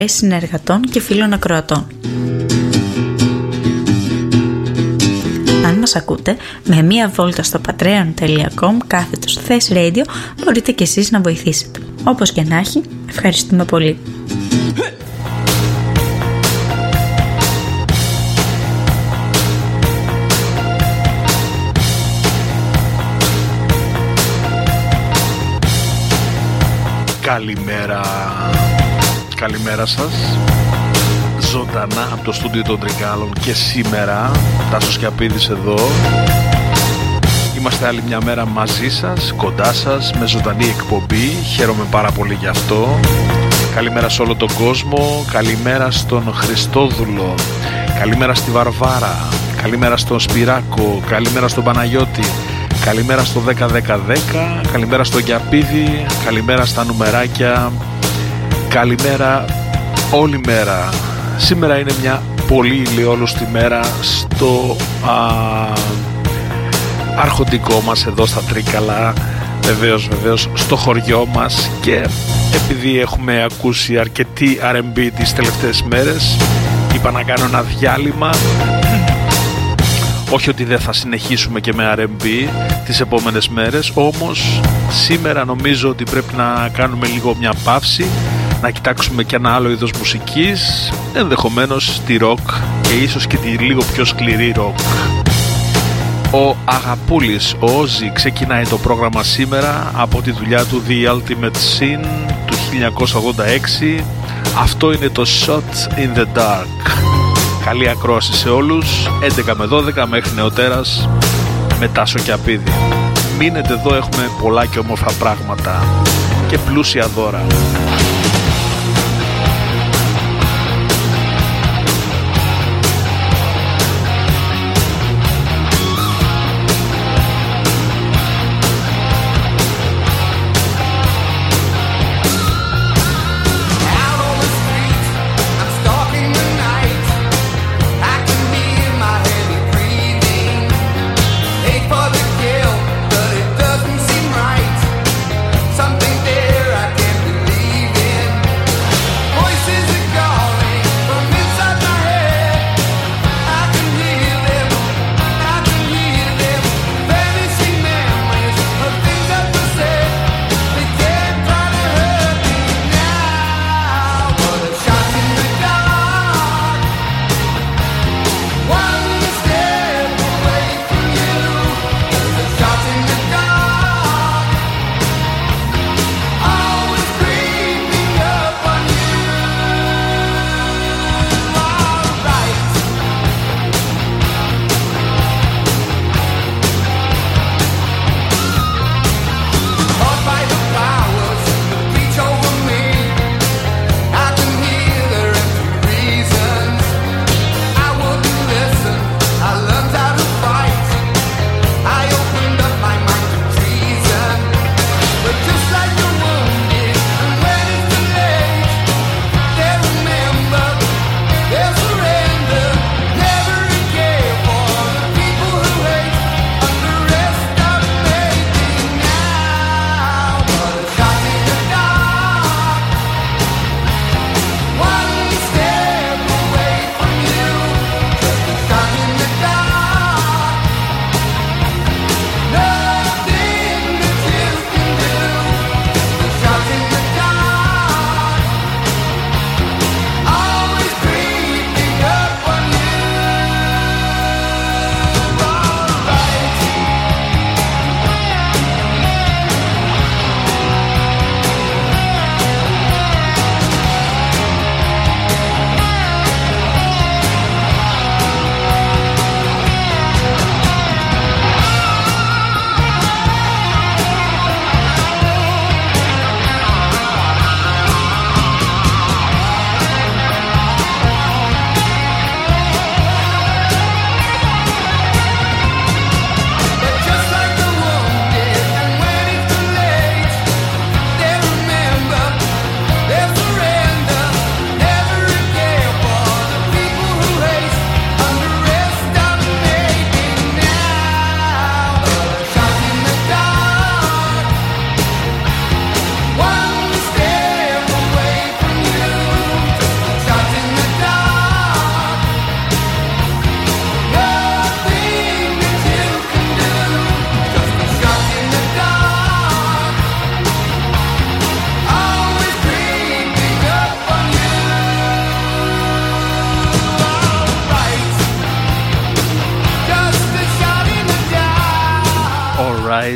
συνεργατών και φίλων ακροατών. Αν μας ακούτε, με μία βόλτα στο patreon.com/thesradio μπορείτε και εσείς να βοηθήσετε. Όπως και να έχει, ευχαριστούμε πολύ. Καλημέρα σας. Ζωντανά από το στούντιο των Τρικάλων και σήμερα Τάσος Κιαπίδης εδώ. Είμαστε άλλη μια μέρα μαζί σας, κοντά σας, με ζωντανή εκπομπή. Χαίρομαι πάρα πολύ γι' αυτό. Καλημέρα σε όλο τον κόσμο. Καλημέρα στον Χριστόδουλο. Καλημέρα στη Βαρβάρα. Καλημέρα στον Σπυράκο. Καλημέρα στον Παναγιώτη. Καλημέρα στο 10-10-10. Καλημέρα στον Κιαπίδη. Καλημέρα στα νουμεράκια. Καλημέρα όλη μέρα. Σήμερα είναι μια πολύ ηλιόλουστη μέρα στο αρχοντικό μας εδώ στα Τρίκαλα. Βεβαίως στο χωριό μας, και επειδή έχουμε ακούσει αρκετή R&B τις τελευταίες μέρες, είπα να κάνω ένα διάλειμμα. Όχι ότι δεν θα συνεχίσουμε και με R&B τις επόμενες μέρες, όμως σήμερα νομίζω ότι πρέπει να κάνουμε λίγο μια παύση, να κοιτάξουμε και ένα άλλο είδος μουσικής, ενδεχομένως τη rock και ίσως και τη λίγο πιο σκληρή rock. Ο Αγαπούλης, ο Όζη, ξεκινάει το πρόγραμμα σήμερα από τη δουλειά του The Ultimate Sin του 1986. Αυτό είναι το Shot in the Dark. Καλή ακρόαση σε όλους, 11 με 12 μέχρι νεοτέρας με Τάσο Κιαπίδη. Μείνετε εδώ, έχουμε πολλά και όμορφα πράγματα και πλούσια δώρα. Something there I can't believe.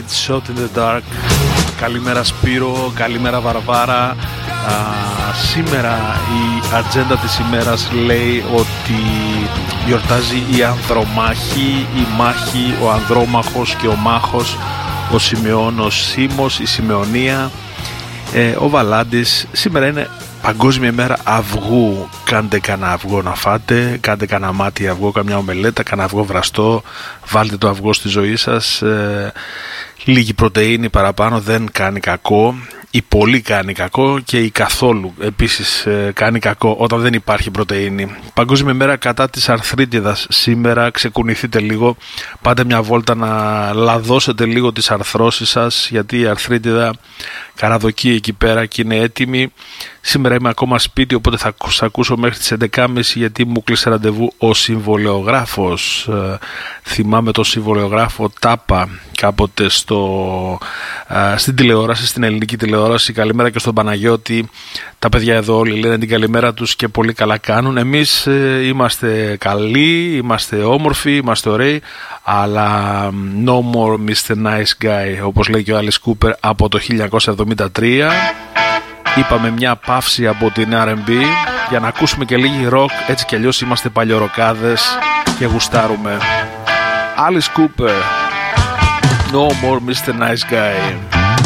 Light Shot in the Dark. Καλημέρα Σπύρο, καλημέρα Βαρβάρα. Σήμερα η ατζέντα της ημέρας λέει ότι γιορτάζει η Ανδρομάχη, η Μάχη, ο Ανδρόμαχος και ο Μάχος, ο Σιμεών, ο Σίμος, η Σιμεωνία, ο Βαλάντης. Σήμερα είναι Παγκόσμια ημέρα αυγού. Κάντε κανένα αυγό να φάτε, κάντε κανένα μάτι αυγό, καμιά ομελέτα, κανένα αυγό βραστό, βάλτε το αυγό στη ζωή σας. Λίγη πρωτεΐνη παραπάνω δεν κάνει κακό. Η πολύ κάνει κακό και η καθόλου επίσης κάνει κακό όταν δεν υπάρχει πρωτεΐνη. Παγκόσμια ημέρα κατά της αρθρίτιδας. Σήμερα ξεκουνηθείτε λίγο, πάτε μια βόλτα να λαδώσετε λίγο τις αρθρώσεις σας, γιατί η αρθρίτιδα καραδοκεί εκεί πέρα και είναι έτοιμη. Σήμερα είμαι ακόμα σπίτι, οπότε θα σας ακούσω μέχρι τις 11.30 γιατί μου κλείσε ραντεβού ο συμβολεογράφος. Θυμάμαι τον συμβολεογράφο Τάπα κάποτε στην τηλεόραση, στην ελληνική τηλεόραση. Καλημέρα και στον Παναγιώτη. Τα παιδιά εδώ όλοι λένε την καλημέρα τους και πολύ καλά κάνουν. Εμείς είμαστε καλοί, είμαστε όμορφοι, είμαστε ωραίοι, αλλά no more Mr. Nice Guy, όπως λέει και ο Alice Cooper από το 1973. Είπαμε μια παύση από την R&B για να ακούσουμε και λίγη rock, έτσι κι αλλιώς είμαστε παλιοροκάδες και γουστάρουμε. Alice Cooper, no more Mr. Nice Guy.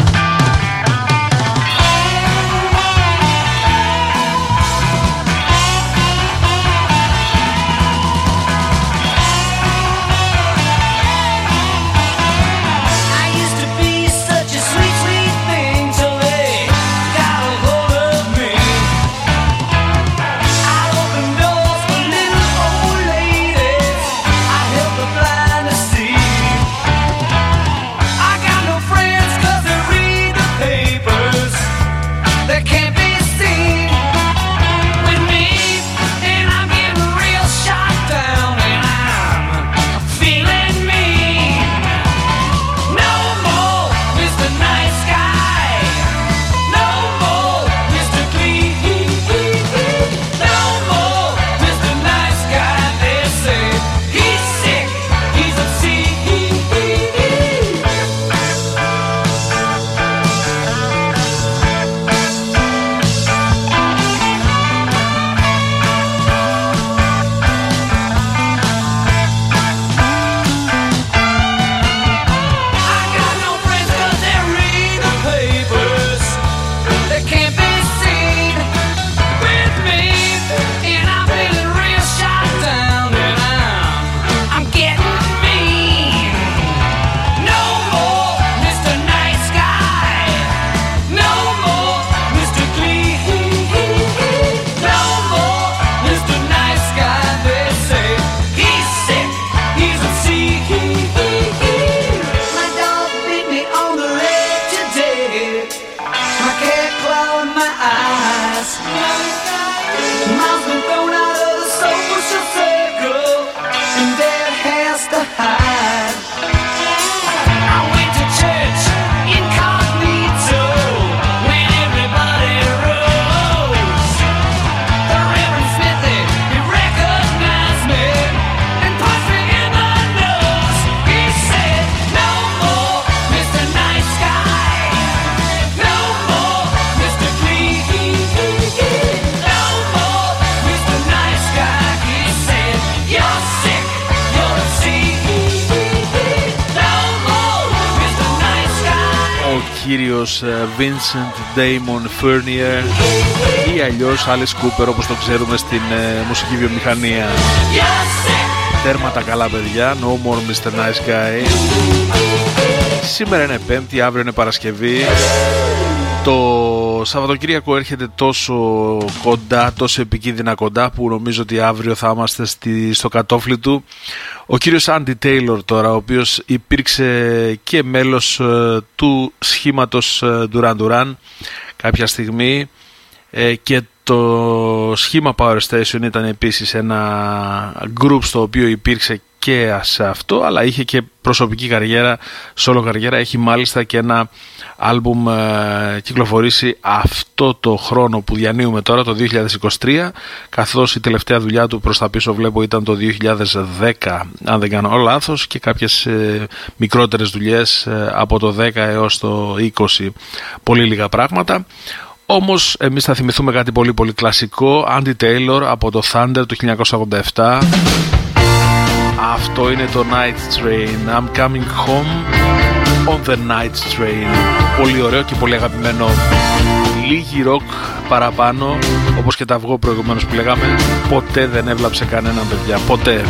Κύριος Vincent Damon Furnier ή αλλιώς Alice Cooper, όπως το ξέρουμε στην μουσική βιομηχανία. Τέρμα τα καλά παιδιά, no more Mr. Nice Guy. Σήμερα είναι Πέμπτη, αύριο είναι Παρασκευή. Το Σαββατοκύριακο έρχεται τόσο κοντά, τόσο επικίνδυνα κοντά, που νομίζω ότι αύριο θα είμαστε στο κατόφλι του. Ο κύριος Άντι Τέιλορ τώρα, ο οποίος υπήρξε και μέλος του σχήματος Duran Duran κάποια στιγμή και Το σχήμα Power Station ήταν επίσης ένα group στο οποίο υπήρξε και σε αυτό, αλλά είχε και προσωπική καριέρα, solo καριέρα. Έχει μάλιστα και ένα άλμπουμ κυκλοφορήσει αυτό το χρόνο που διανύουμε τώρα, το 2023, καθώς η τελευταία δουλειά του προς τα πίσω βλέπω ήταν το 2010, αν δεν κάνω λάθος, και κάποιες μικρότερες δουλειές από το 10 έως το 20, πολύ λίγα πράγματα. Όμως εμείς θα θυμηθούμε κάτι πολύ πολύ κλασικό, Andy Taylor από το Thunder του 1987. Αυτό είναι το Night Train. I'm coming home on the night train. Πολύ ωραίο και πολύ αγαπημένο. Λίγη ροκ παραπάνω, όπως και τα αυγό προηγουμένως που λέγαμε. Ποτέ δεν έβλαψε κανέναν, παιδιά. Ποτέ.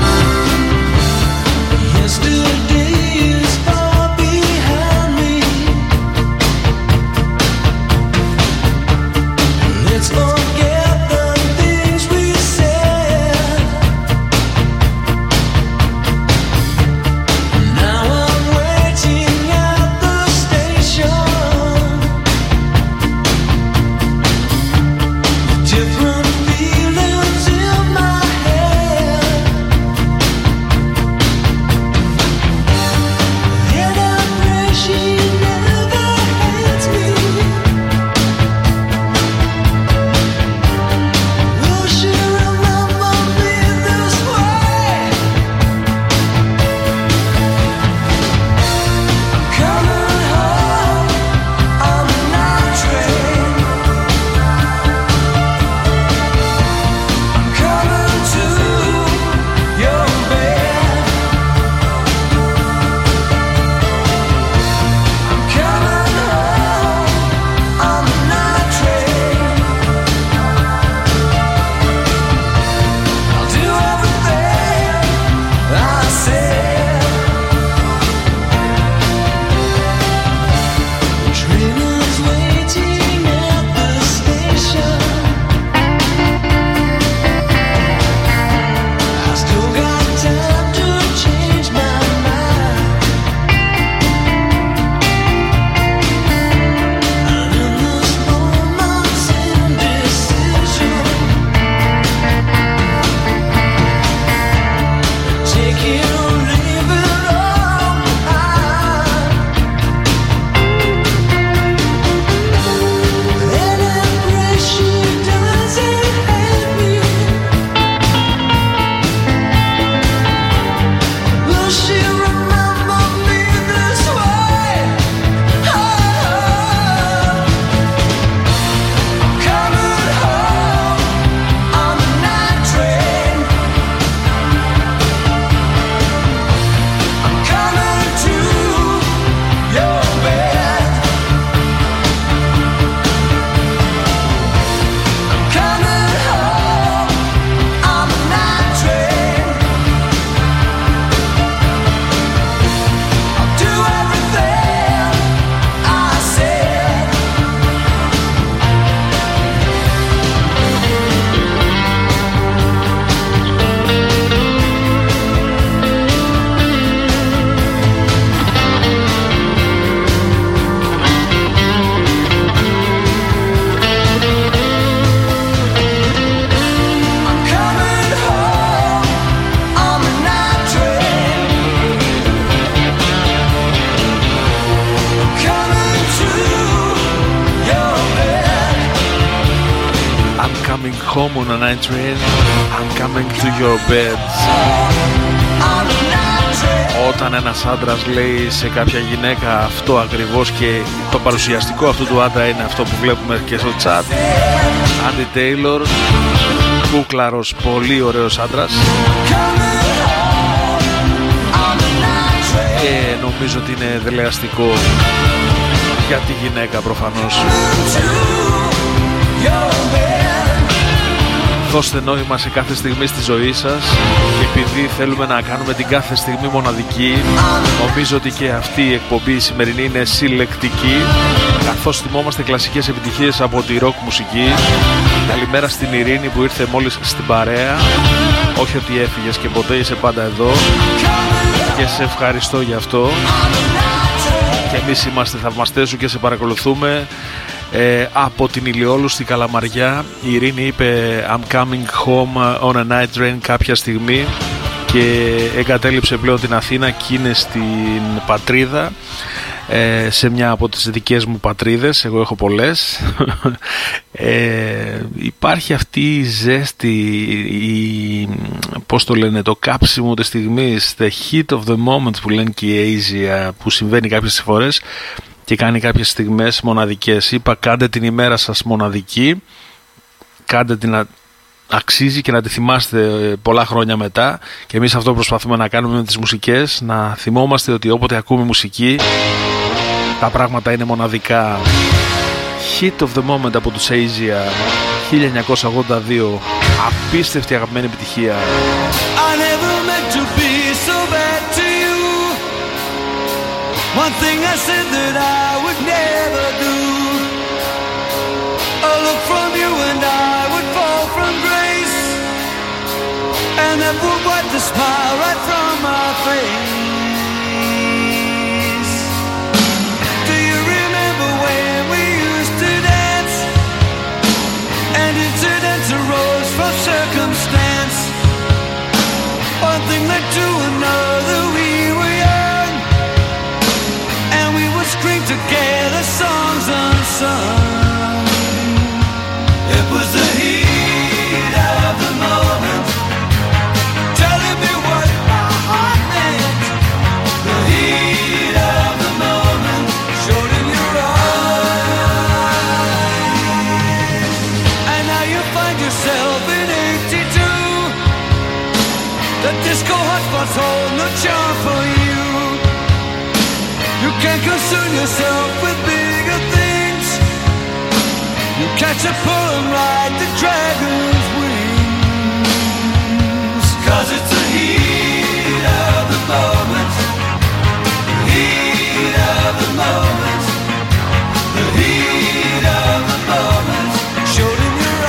Home on a night train, I'm coming to your bed. Όταν ένας άντρας λέει σε κάποια γυναίκα αυτό ακριβώς, και το παρουσιαστικό αυτού του άντρα είναι αυτό που βλέπουμε και στο chat, Andy Taylor, κούκλαρος, πολύ ωραίος άντρας, και νομίζω ότι είναι δελεαστικό για τη γυναίκα προφανώς. Δώστε νόημα σε κάθε στιγμή στη ζωή σας, και επειδή θέλουμε να κάνουμε την κάθε στιγμή μοναδική, νομίζω ότι και αυτή η εκπομπή η σημερινή είναι συλλεκτική, καθώς θυμόμαστε κλασικές επιτυχίες από τη ροκ μουσική. Καλημέρα στην Ειρήνη που ήρθε μόλις στην παρέα. Όχι ότι έφυγες και ποτέ, είσαι πάντα εδώ και σε ευχαριστώ γι' αυτό. Και εμείς είμαστε θαυμαστές σου και σε παρακολουθούμε. Από την Ηλιόλου στη Καλαμαριά η Ειρήνη είπε I'm coming home on a night train κάποια στιγμή και εγκατέλειψε πλέον την Αθήνα και είναι στην πατρίδα, σε μια από τις δικές μου πατρίδες. Εγώ έχω πολλές. Υπάρχει αυτή η ζέστη, πώς το λένε, το κάψιμο της στιγμής, the heat of the moment που λένε και οι Asia, που συμβαίνει κάποιες φορές και κάνει κάποιες στιγμές μοναδικές. Είπα κάντε την ημέρα σας μοναδική, κάντε την αξίζει και να τη θυμάστε πολλά χρόνια μετά, και εμείς αυτό προσπαθούμε να κάνουμε με τις μουσικές, να θυμόμαστε ότι όποτε ακούμε μουσική τα πράγματα είναι μοναδικά. Hit of the moment από τους Asia, 1982, απίστευτη αγαπημένη επιτυχία. I never meant to be so bad to you. One thing I said that I would never do. A look from you and I would fall from grace, and that would wipe the smile right from my face. Do you remember when we used to dance, and incidents arose from circumstance? One thing led to another, we were young, and we would scream together songs unsung. It was the heat of the moment, telling me what my heart meant. The heat of the moment showed in your eyes, and now you find yourself in 82. The disco hotspots hold no charm for you. You can't concern yourself with bigger things. You catch a pull and ride the dragon's wings. 'Cause it's the heat of the moment, the heat of the moment, the heat of the moment showed in your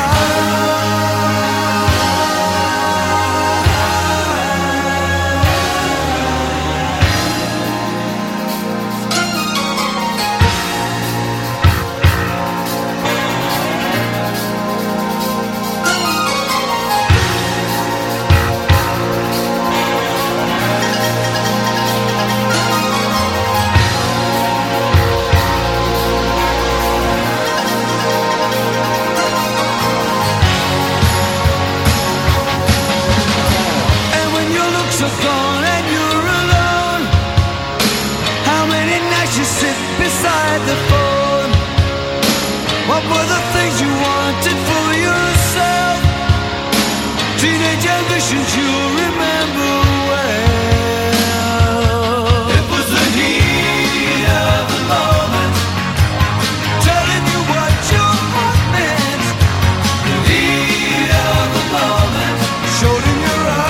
gone and you're alone. How many nights you sit beside the phone? What were the things you wanted for yourself? Teenage ambitions you remember well. It was the heat of the moment, telling you what your heart meant. The heat of the moment showed in your eyes.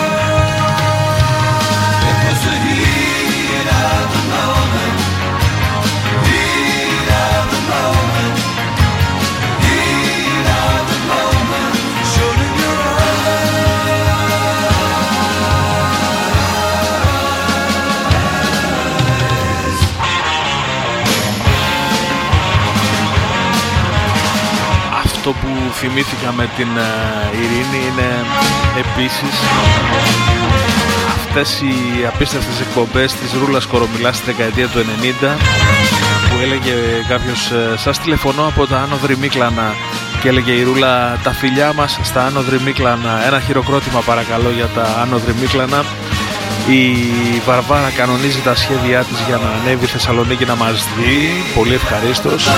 Αυτό που θυμήθηκα με την Ειρήνη είναι επίσης αυτές οι απίστευτες εκπομπές της Ρούλας Κορομιλά στη δεκαετία του 90, που έλεγε κάποιος σας τηλεφωνώ από τα Άνω Δρυμύκλανα, και έλεγε η Ρούλα τα φιλιά μας στα Άνω Δρυμύκλανα, ένα χειροκρότημα παρακαλώ για τα Άνω Δρυμύκλανα. Η Βαρβάρα κανονίζει τα σχέδιά της για να ανέβει η Θεσσαλονίκη να μας δει, πολύ ευχαρίστως.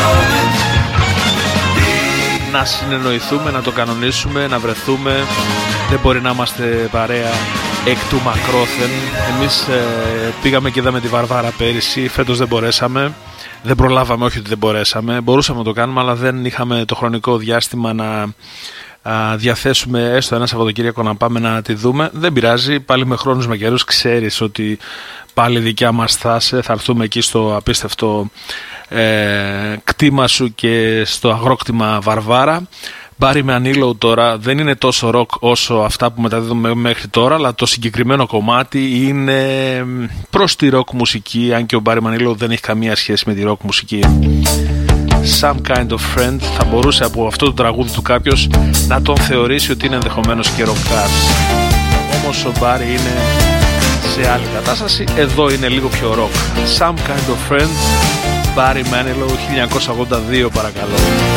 Να συνεννοηθούμε, να το κανονίσουμε, να βρεθούμε. Δεν μπορεί να είμαστε παρέα εκ του μακρόθεν. Εμείς πήγαμε και είδαμε τη Βαρβάρα πέρυσι, φέτος δεν μπορέσαμε. Δεν προλάβαμε, όχι ότι δεν μπορέσαμε. Μπορούσαμε να το κάνουμε, αλλά δεν είχαμε το χρονικό διάστημα να διαθέσουμε έστω ένα Σαββατοκύριακο να πάμε να τη δούμε. Δεν πειράζει, πάλι με χρόνους με καιρούς. Ξέρεις ότι πάλι δικιά μας θα έρθουμε εκεί στο απίστευτο κτήμα σου και στο αγρόκτημα Βαρβάρα. Μπάρι με Ανίλο τώρα δεν είναι τόσο ροκ όσο αυτά που μεταδίδουμε μέχρι τώρα, αλλά το συγκεκριμένο κομμάτι είναι προς τη ροκ μουσική, αν και ο Μπάρι Μανίλο δεν έχει καμία σχέση με τη ροκ μουσική. Some Kind of Friend. Θα μπορούσε από αυτό το τραγούδι του κάποιος να τον θεωρήσει ότι είναι ενδεχομένως και ροκάς. Όμως ο Barry είναι σε άλλη κατάσταση. Εδώ είναι λίγο πιο ροκ. Some Kind of Friend, Barry Manilow, 1982 παρακαλώ.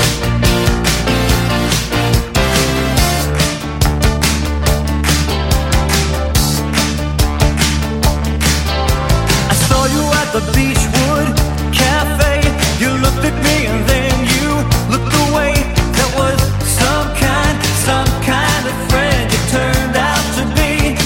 The Beechwood Cafe, you looked at me and then you looked away. That was some kind of friend you turned out to be.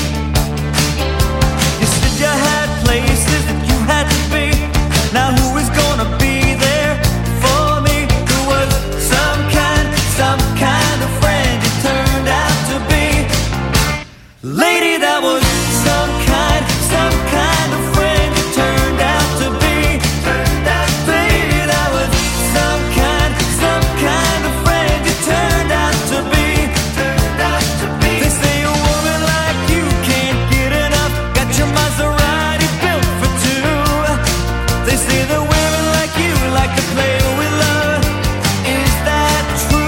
You said you had places that you had to be. Now who is gonna be there for me? Who was some kind of friend you turned out to be? Lady, that was some kind of friend you turned out to be. Baby, that was some kind of friend you turned out to be. They say a woman like you can't get enough. Got your Maserati built for two. They say that women like you like to play with love. Is that true?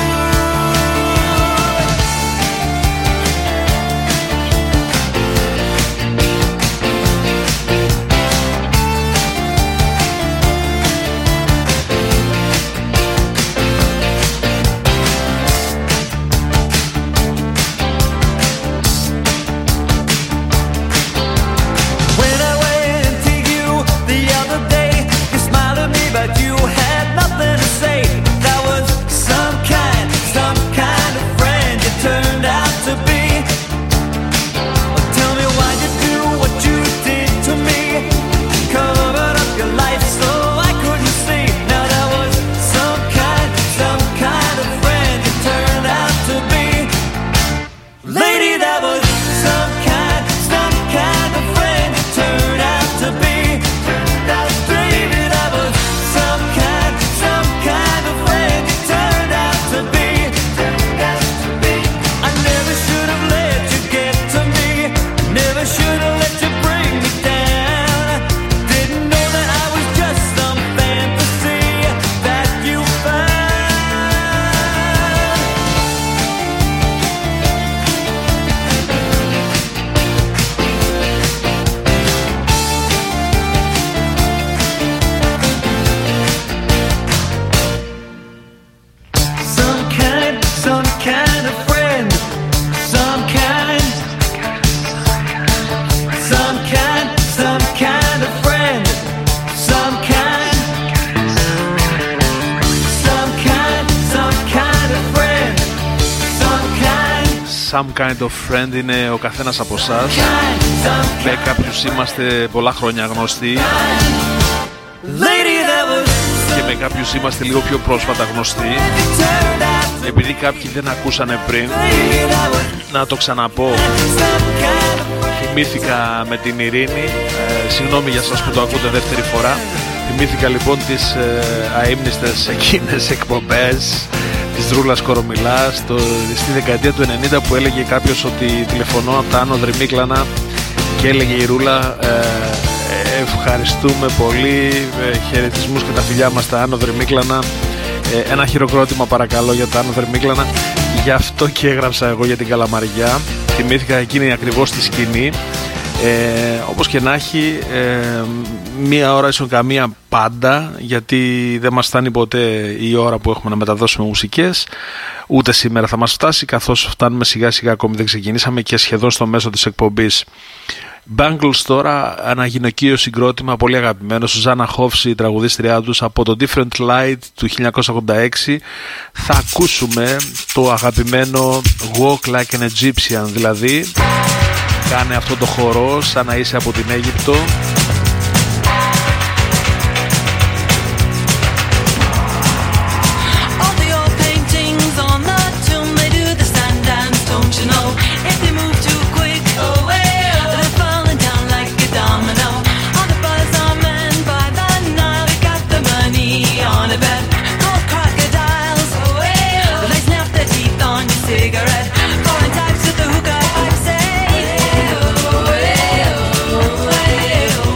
When I went to you the other day, you smiled at me, but you had nothing to say. That was some kind of friend you turned out to be. Well, tell me why you do what you did to me. Covered up your life so I couldn't see. Now that was some kind of friend you turned out to be. Lady, that was some kind of friend you turned out to be. Baby, that was some kind of friend you turned out to be. I never should have let you get to me. Never should have let you bring me down. Didn't know that I was just some fantasy that you found. Some kind of friend. Some kind of friend. Some kind of friend. Some Kind of Friend είναι ο καθένας από εσάς. Με κάποιους είμαστε πολλά χρόνια γνωστοί και με κάποιους είμαστε λίγο πιο πρόσφατα γνωστοί. Επειδή κάποιοι δεν ακούσανε πριν, να το ξαναπώ. Θυμήθηκα με την Ειρήνη, συγγνώμη για σας που το ακούτε δεύτερη φορά. Θυμήθηκα λοιπόν τις αείμνηστες εκείνες εκπομπές της Ρούλας Κορομιλάς στη δεκαετία του 90, που έλεγε κάποιος ότι τηλεφωνώ από τα Άνω Δρυμύκλανα και έλεγε η Ρούλα ευχαριστούμε πολύ, χαιρετισμούς και τα φιλιά μας τα Άνω Δρυμύκλανα, ένα χειροκρότημα παρακαλώ για τα Άνω Δρυμύκλανα. Γι' αυτό και έγραψα εγώ για την Καλαμαριά. Θυμήθηκα εκείνη ακριβώς τη σκηνή. Όπως και να έχει, μία ώρα ίσον καμία πάντα, γιατί δεν μας φτάνει ποτέ η ώρα που έχουμε να μεταδώσουμε μουσικές. Ούτε σήμερα θα μας φτάσει, καθώς φτάνουμε σιγά σιγά, ακόμη δεν ξεκινήσαμε και σχεδόν στο μέσο της εκπομπής. Bangles τώρα, ένα γυναικείο συγκρότημα πολύ αγαπημένο, Σουζάννα Χόφση, η τραγουδίστριά τους, από το Different Light του 1986. Θα ακούσουμε το αγαπημένο Walk Like an Egyptian, δηλαδή κάνε αυτό το χορό σαν να είσαι από την Αίγυπτο. Cigarette, going types at the hookah, I say, oh,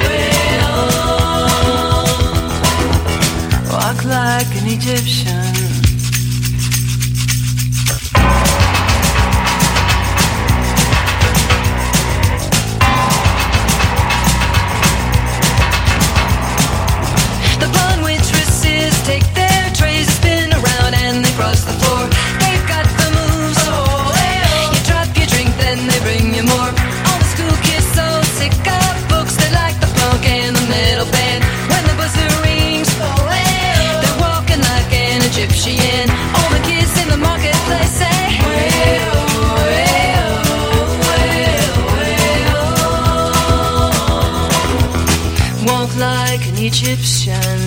like an Egyptian.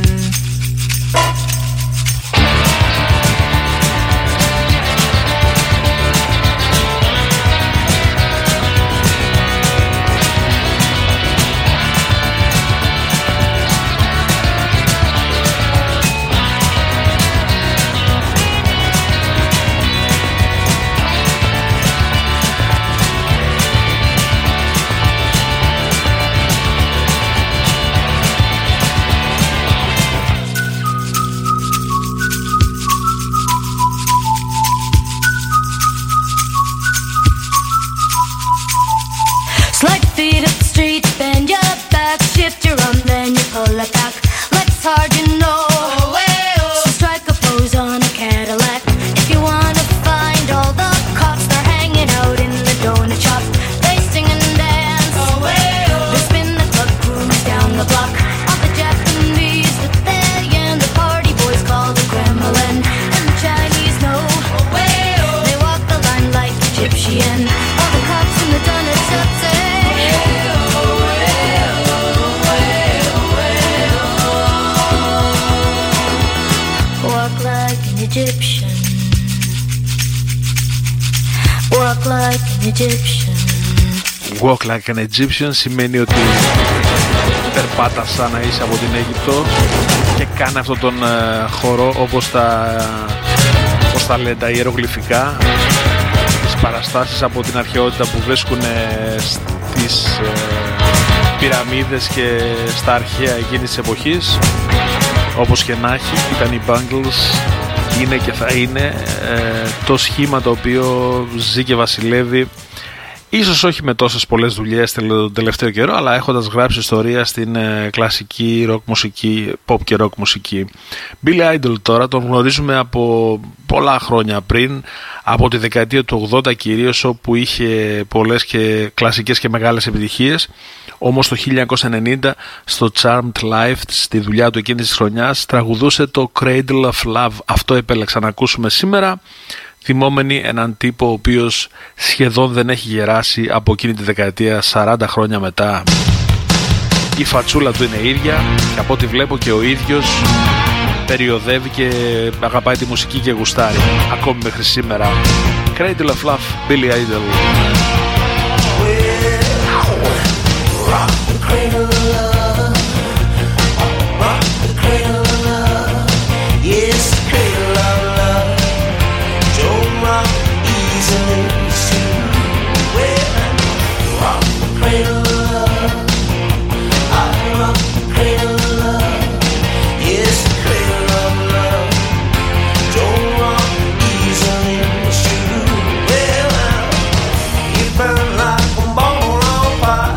Walk like an Egyptian σημαίνει ότι περπάτα σαν να είσαι από την Αίγυπτο και κάνει αυτόν τον χορό όπως τα λένε τα ιερογλυφικά, τις παραστάσεις από την αρχαιότητα που βρίσκουν στις πυραμίδες και στα αρχαία εκείνης της εποχής. Όπως και να έχει, ήταν οι Bangles, είναι και θα είναι το σχήμα το οποίο ζει και βασιλεύει, ίσως όχι με τόσες πολλές δουλειές τον τελευταίο καιρό, αλλά έχοντας γράψει ιστορία στην κλασική rock μουσική, pop και rock μουσική. Billy Idol τώρα τον γνωρίζουμε από πολλά χρόνια πριν, από τη δεκαετία του 80 κυρίως, όπου είχε πολλές και κλασικές και μεγάλες επιτυχίες. Όμως το 1990 στο Charmed Life, στη δουλειά του εκείνης της χρονιάς, τραγουδούσε το Cradle of Love. Αυτό επέλεξα να ακούσουμε σήμερα, θυμόμενοι έναν τύπο ο οποίος σχεδόν δεν έχει γεράσει από εκείνη τη δεκαετία 40 χρόνια μετά. Η φατσούλα του είναι ίδια και από ό,τι βλέπω και ο ίδιος περιοδεύει και αγαπάει τη μουσική και γουστάρει ακόμη μέχρι σήμερα. Cradle of Love, Billy Idol. Rock the cradle of love, rock the cradle of love, yes, the cradle of love, don't rock easily, well, rock the cradle of love, I rock the cradle of love, yes, the cradle of love, don't rock easily, well, you burn like a ball on fire.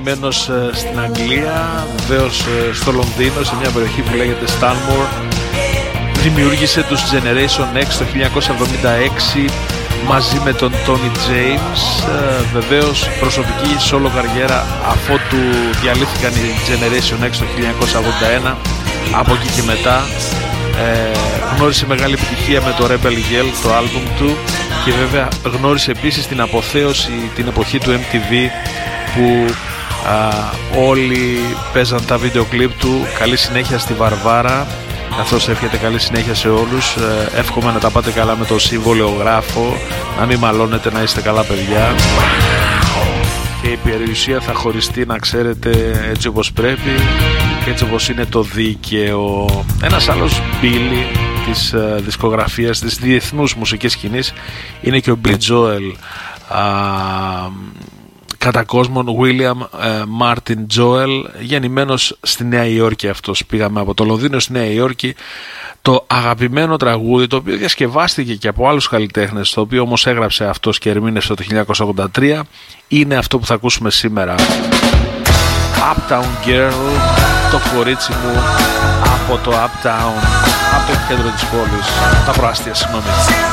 γεννημένος στην Αγγλία, βεβαίως στο Λονδίνο, σε μια περιοχή που λέγεται Stanmore. Δημιούργησε τους Generation X το 1976 μαζί με τον Tony James. Βεβαίως προσωπική solo καριέρα αφότου διαλύθηκαν οι Generation X το 1981. Από εκεί και μετά γνώρισε μεγάλη επιτυχία με το Rebel Yell, το άλμπουμ του, και βέβαια γνώρισε επίσης την αποθέωση την εποχή του MTV που όλοι παίζαν τα βίντεο κλιπ του. Καλή συνέχεια στη Βαρβάρα, καθώς εύχεται καλή συνέχεια σε όλους. Εύχομαι να τα πάτε καλά με το συμβολεογράφο, να μην μαλώνετε, να είστε καλά παιδιά. Και η περιουσία θα χωριστεί, να ξέρετε, έτσι όπως πρέπει και έτσι όπως είναι το δίκαιο. Ένας άλλος Billy της δισκογραφίας της διεθνούς μουσικής σκηνής είναι και ο Billy Joel, κατά κόσμον William Martin Joel, γεννημένος στη Νέα Υόρκη αυτός. Πήγαμε από το Λονδίνο στη Νέα Υόρκη. Το αγαπημένο τραγούδι, το οποίο διασκευάστηκε και από άλλους καλλιτέχνες, το οποίο όμως έγραψε αυτός και ερμήνευσε το 1983, είναι αυτό που θα ακούσουμε σήμερα. Uptown Girl, το κορίτσι μου από το Uptown, από το κέντρο της πόλης, τα προάστια, συγγνώμη.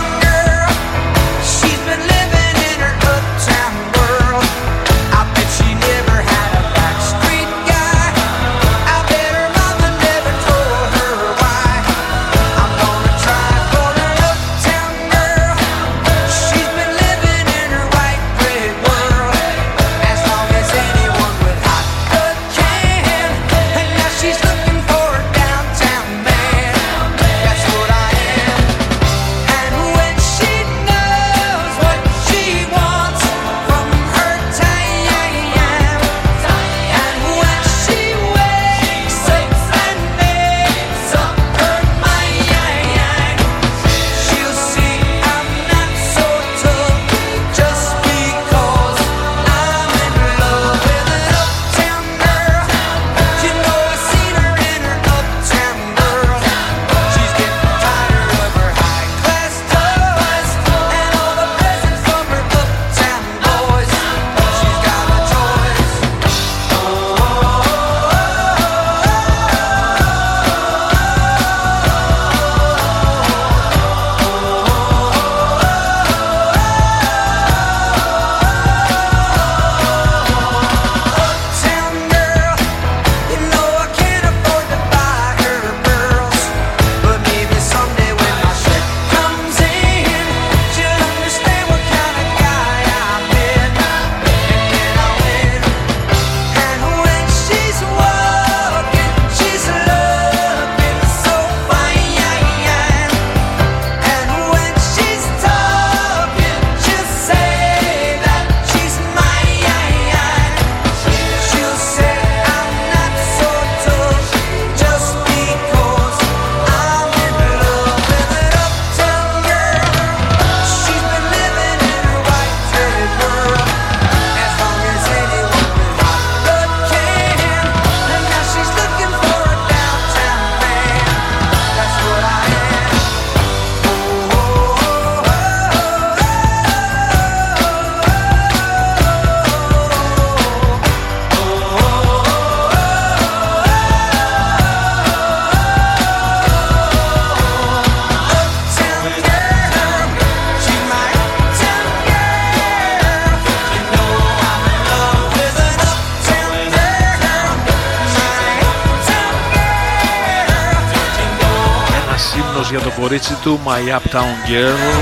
Για το κορίτσι του, My Uptown Girl,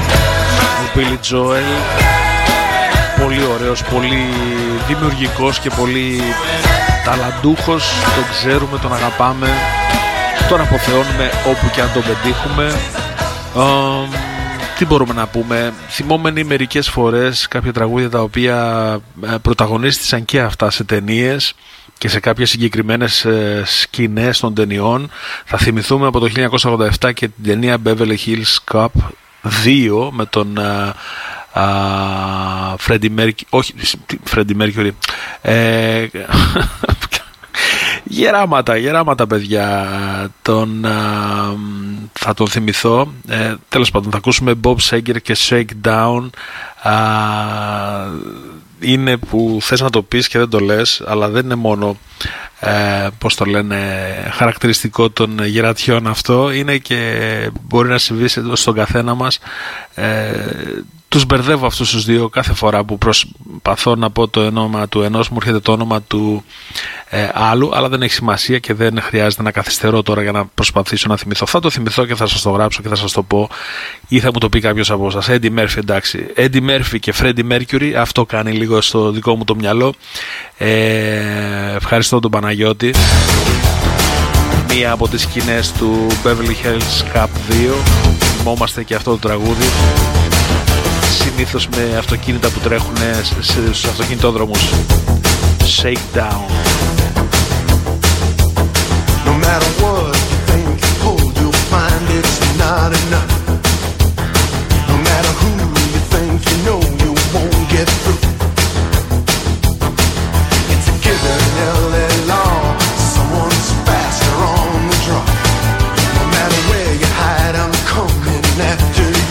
ο Billy Joel. Πολύ ωραίος, πολύ δημιουργικός και πολύ ταλαντούχος. Τον ξέρουμε, τον αγαπάμε, τον αποθεώνουμε όπου και αν τον πετύχουμε. Τι μπορούμε να πούμε, θυμόμενοι μερικές φορές κάποια τραγούδια τα οποία πρωταγωνίστησαν και αυτά σε ταινίες και σε κάποιες συγκεκριμένες σκηνές των ταινιών. Θα θυμηθούμε από το 1987 και την ταινία Beverly Hills Cop 2 με τον Freddie Mercury, όχι Freddie Mercury, γεράματα παιδιά, θα τον θυμηθώ. Τέλος πάντων, θα ακούσουμε Bob Seger και Shakedown. είναι που θες να το πεις και δεν το λες, αλλά δεν είναι μόνο πώς το λένε, χαρακτηριστικό των γερατιών αυτό, είναι και μπορεί να συμβεί στον καθένα μας. Τους μπερδεύω αυτούς τους δύο κάθε φορά που προσπαθώ να πω το όνομα του ενός, μου έρχεται το όνομα του άλλου, αλλά δεν έχει σημασία και δεν χρειάζεται να καθυστερώ τώρα για να προσπαθήσω να θυμηθώ. Θα το θυμηθώ και θα σας το γράψω και θα σας το πω, ή θα μου το πει κάποιος από σας. Eddie Murphy, εντάξει. Eddie Murphy και Freddie Mercury, αυτό κάνει λίγο στο δικό μου το μυαλό. Ευχαριστώ τον Παναγιώτη. Μία από τις σκηνές του Beverly Hills Cup 2, θυμόμαστε και αυτό το τραγούδι, συνήθως με αυτοκίνητα που τρέχουν στους αυτοκινητόδρομους. Shakedown. No matter what you think you hold, you'll find it's not enough. No matter who you think you know, you won't get through. It's a given LA law, someone's faster on the draw. No matter where you hide, I'm coming after you.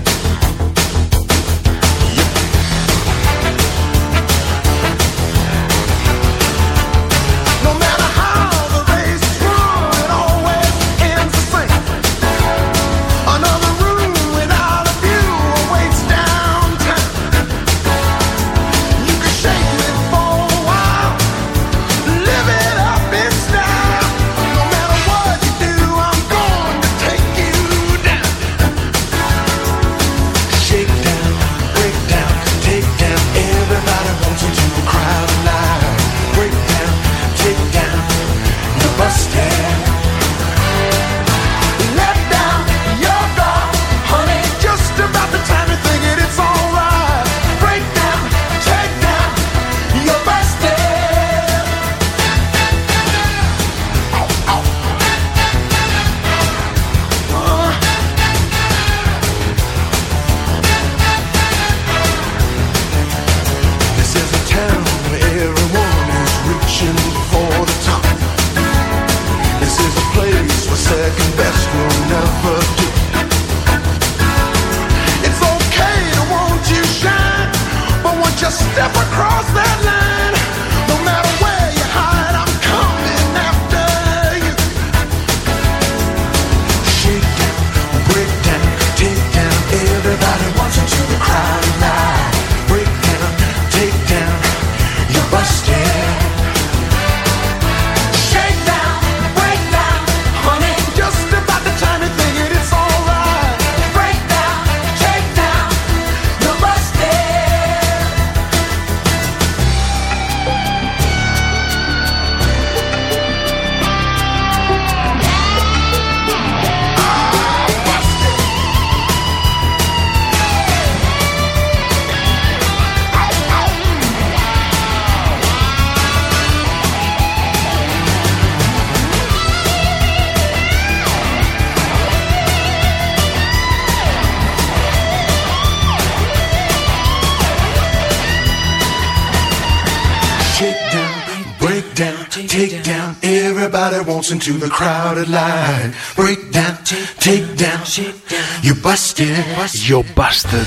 Into the crowded line. Break down, take down. You're busted. You're busted.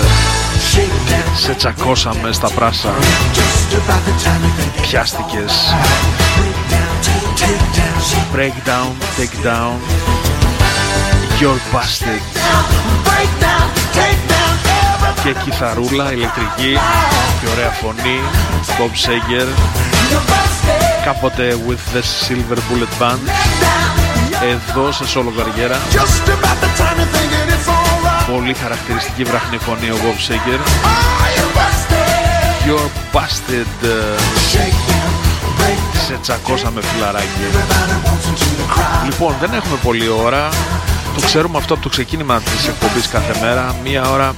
Σε τσακώσαμε στα πράσα. Πιάστηκες. Break down, take down. You're busted. Και κιθαρούλα ηλεκτρική και ωραία φωνή. Bob Seger. Κάποτε with the Silver Bullet Band. Εδώ σε solo καριέρα. Πολύ χαρακτηριστική βραχνή φωνή ο Bob Seger. You're busted. Σε τσακώσαμε φιλαράκι. Λοιπόν, δεν έχουμε πολλή ώρα. Το ξέρουμε αυτό από το ξεκίνημα της εκπομπής κάθε μέρα. Μία ώρα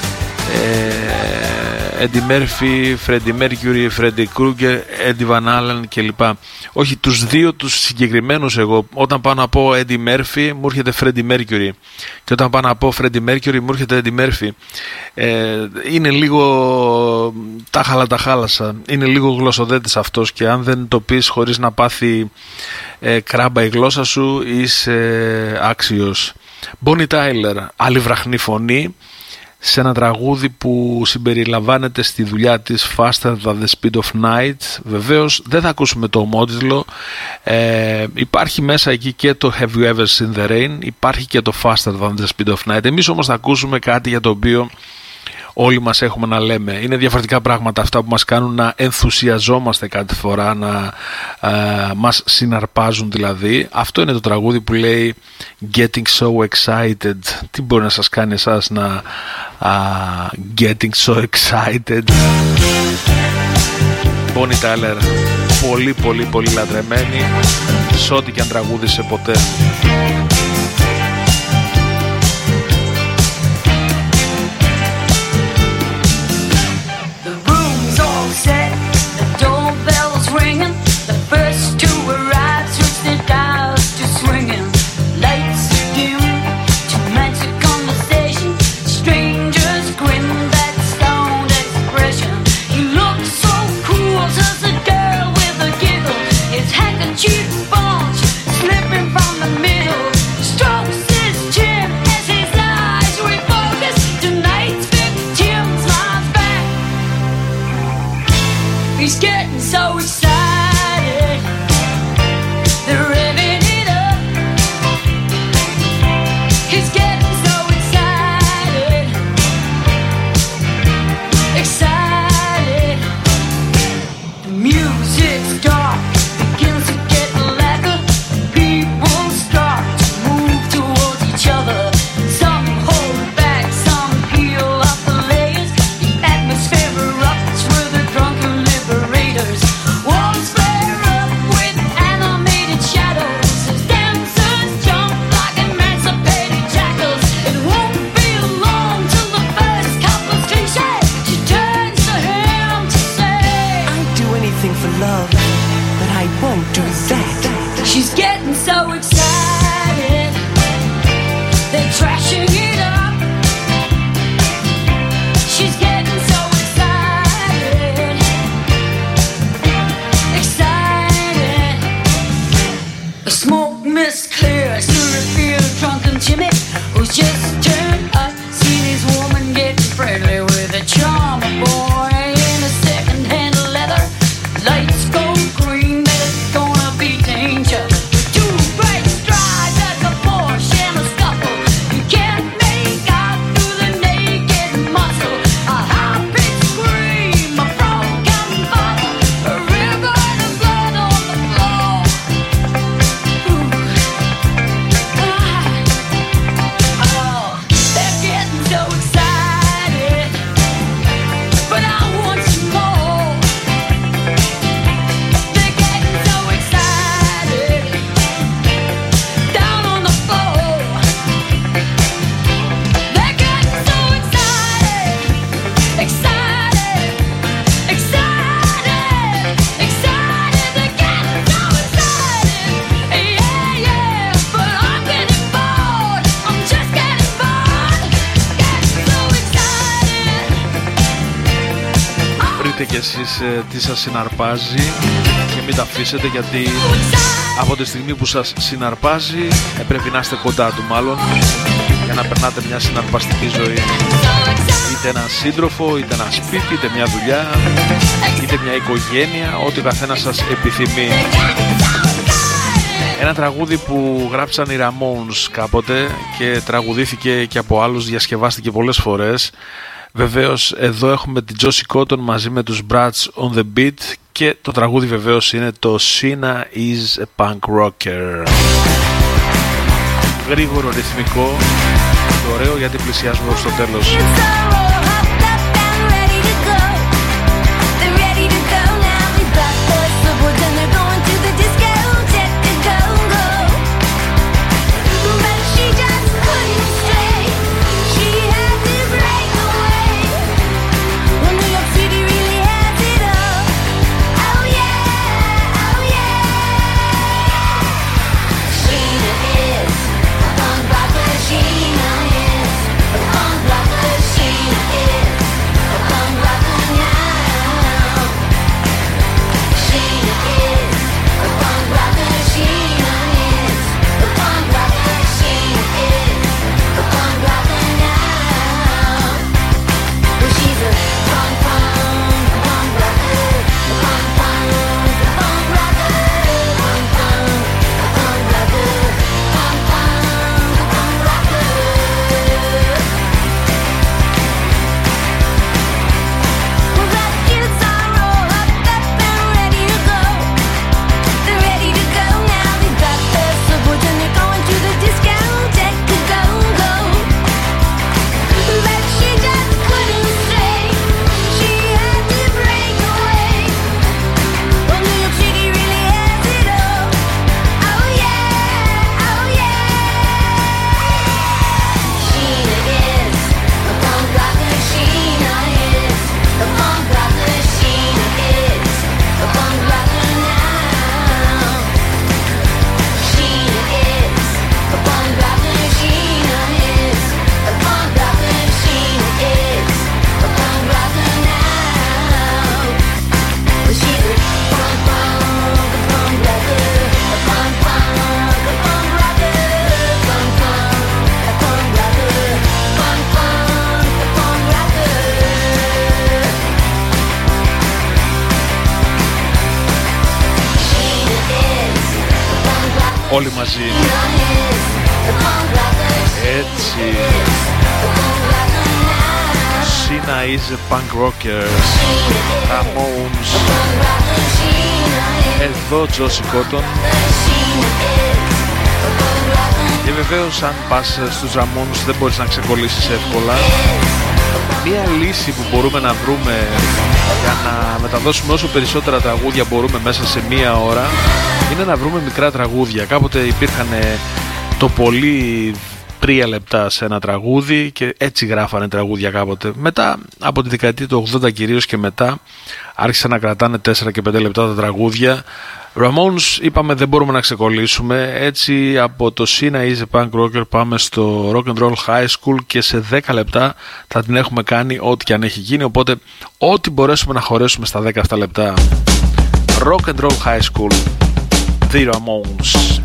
Eddie Murphy, Freddie Mercury, Freddie Krueger, Eddie Van Halen κλπ. Όχι, τους δύο τους συγκεκριμένους εγώ. Όταν πάω να πω Eddie Murphy μου έρχεται Freddie Mercury, και όταν πάω να πω Freddie Mercury μου έρχεται Eddie Murphy. Είναι λίγο τα χάλασα. Είναι λίγο γλωσσοδέτης αυτός, και αν δεν το πεις χωρίς να πάθει κράμπα η γλώσσα σου, είσαι άξιος. Bonnie Tyler, άλλη βραχνή φωνή σε ένα τραγούδι που συμπεριλαμβάνεται στη δουλειά της Faster Than the Speed of Night. Βεβαίως δεν θα ακούσουμε το ομότιτλο, υπάρχει μέσα εκεί και το Have You Ever Seen the Rain, υπάρχει και το Faster Than the Speed of Night. Εμείς όμως θα ακούσουμε κάτι για το οποίο όλοι μας έχουμε να λέμε. Είναι διαφορετικά πράγματα αυτά που μας κάνουν να ενθουσιαζόμαστε κάθε φορά, να μας συναρπάζουν δηλαδή. Αυτό είναι το τραγούδι που λέει Getting So Excited. Τι μπορεί να σας κάνει εσάς να Getting So Excited? Bonnie Tyler, πολύ πολύ πολύ λατρεμένη σε ό,τι και αν τραγούδισε ποτέ. He's getting so excited, they're revving it up. He's getting so excited, excited. The music's dark, begins to get louder. People start to move towards each other. Some hold back, some peel off the layers. The atmosphere erupts with a drunken liberators. Walls flare up with animated shadows as dancers jump like emancipated jackals. It won't be long till the first couple's cliche. She turns to him to say, I'd do anything for love, but I won't do that. she's getting so excited, they're trashing it up. She's getting so excited, excited. The smoke mist clears to reveal drunken Jimmy, who's just turned up, seen his woman getting friendly with a charmer boy in a second-hand leather. Lights go green, there's gonna be danger. Two great strides at the Porsche and a scuffle. You can't make out through the naked muscle. A high-pitched scream, a broken bottle, a river of blood on the floor. Oh, they're getting so excited, but I want some more. They're getting so excited, down on the floor. They're getting so excited, excited, excited, excited. They're getting so excited, yeah, yeah. But I'm getting bored, I'm just getting bored. Getting so excited. Βρείτε κι εσείς τι σας συναρπάζει και μην τα αφήσετε, γιατί από τη στιγμή που σας συναρπάζει πρέπει να είστε κοντά του μάλλον για να περνάτε μια συναρπαστική ζωή. Είτε ένα σύντροφο, είτε ένα σπίτι, είτε μια δουλειά, είτε μια οικογένεια, ό,τι ο καθένας σας επιθυμεί. Ένα τραγούδι που γράψαν οι Ramones κάποτε και τραγουδήθηκε και από άλλους, διασκευάστηκε πολλές φορές. Βεβαίως εδώ έχουμε την Josie Cotton μαζί με τους Brats on the Beat και το τραγούδι βεβαίως είναι το Sina is a Punk Rocker. Γρήγορο, ρυθμικό, ωραίο, γιατί πλησιάζουμε προς το τέλος. Sheena is a punk rocker. Sheena όλοι μαζί. Έτσι. Sina is a punk rockers, Ramones. Εδώ Τζόσι Κότον. Και βεβαίως αν πας στους Ramones δεν μπορείς να ξεκολλήσεις εύκολα. Μία λύση που μπορούμε να βρούμε για να μεταδώσουμε όσο περισσότερα τραγούδια μπορούμε μέσα σε μία ώρα είναι να βρούμε μικρά τραγούδια. Κάποτε υπήρχαν το πολύ 3 λεπτά σε ένα τραγούδι και έτσι γράφανε τραγούδια κάποτε. Μετά από τη δεκαετία του 80 κυρίως και μετά άρχισαν να κρατάνε 4 και 5 λεπτά τα τραγούδια. Ramones είπαμε δεν μπορούμε να ξεκολλήσουμε, έτσι από το Sina is a Punk Rocker πάμε στο Rock and Roll High School και σε 10 λεπτά θα την έχουμε κάνει ό,τι και αν έχει γίνει, οπότε ό,τι μπορέσουμε να χωρέσουμε στα 17 λεπτά. Rock and Roll High School, The Ramones.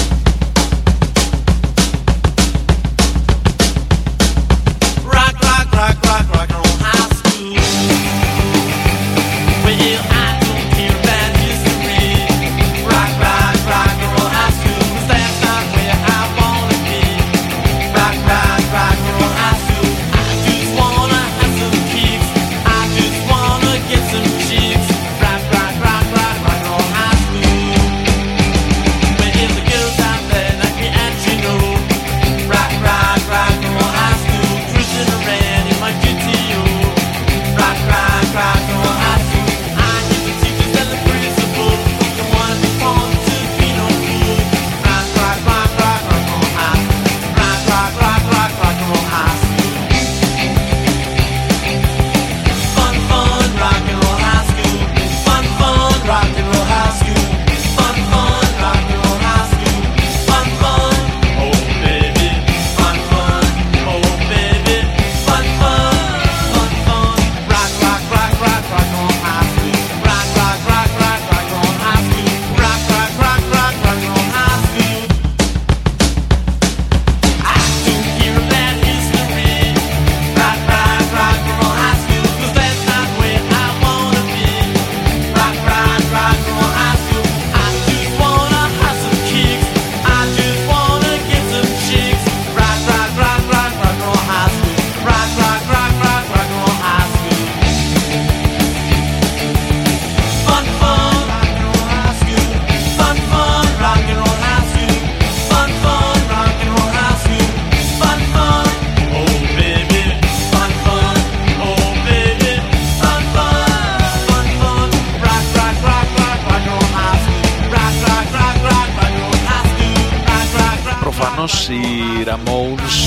Οι Ramones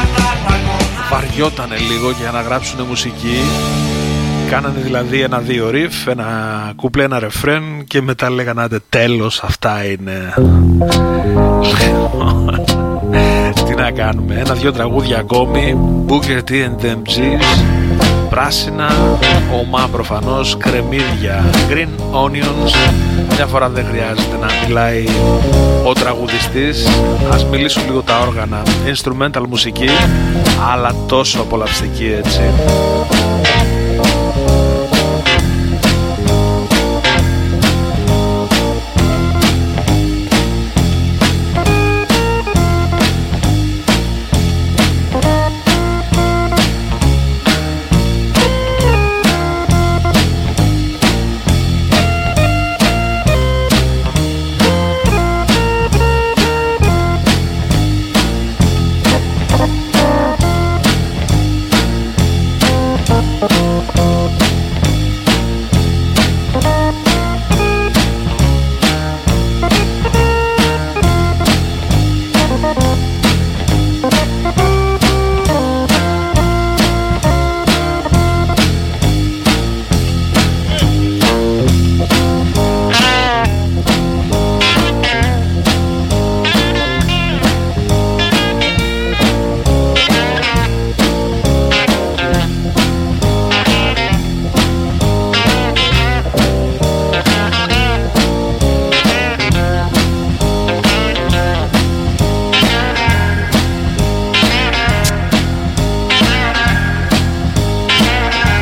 βαριότανε λίγο για να γράψουν μουσική. Κάνανε δηλαδή 1-2 riff, ένα κουπλέ, ένα ρεφρέν και μετά λέγανε άντε τέλος, αυτά είναι. Τι να κάνουμε, 1-2 τραγούδια ακόμη. Booker T and the MGs, πράσινα, ομά προφανώς, κρεμμύδια, green onions. Μια φορά δεν χρειάζεται να μιλάει ο τραγουδιστής, ας μιλήσουν λίγο τα όργανα. Instrumental μουσική, αλλά τόσο απολαυστική έτσι.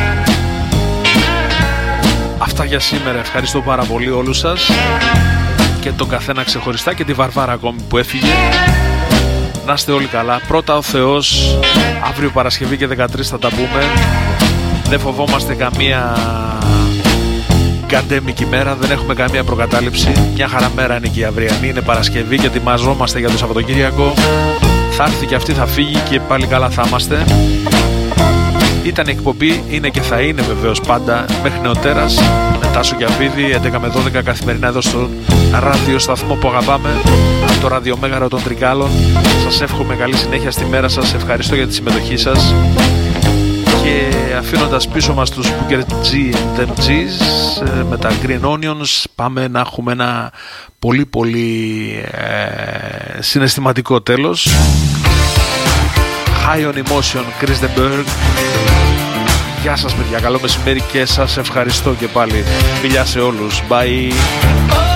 Για σήμερα ευχαριστώ πάρα πολύ όλους σας. και τον καθένα ξεχωριστά και τη Βαρβάρα ακόμη που έφυγε. Να είστε όλοι καλά. Πρώτα ο Θεός. Αύριο Παρασκευή και 13 θα τα πούμε. Δεν φοβόμαστε καμία γκαντέμικη μέρα, δεν έχουμε καμία προκατάληψη. Μια χαρά μέρα είναι και η αυριανή. Είναι Παρασκευή και ετοιμαζόμαστε για το Σαββατοκύριακο. Θα έρθει και αυτή, θα φύγει και πάλι καλά θα είμαστε. Ήταν η εκπομπή, είναι και θα είναι βεβαίως πάντα μέχρι νεοτέρας. Με Τάσο Γιαβίδη, 11 με 12 καθημερινά εδώ στο ραδιοσταθμό που αγαπάμε, το ραδιομέγαρο των Τρικάλων. Σας εύχομαι καλή συνέχεια στη μέρα σας. Ευχαριστώ για τη συμμετοχή σας. Και αφήνοντας πίσω μας τους Booker G and MGs με τα Green Onions, πάμε να έχουμε ένα πολύ συναισθηματικό τέλος. High on Emotion, Chris de Burgh. Γεια σας παιδιά, καλό μεσημέρι και σας ευχαριστώ και πάλι. Φιλιά σε όλους, bye.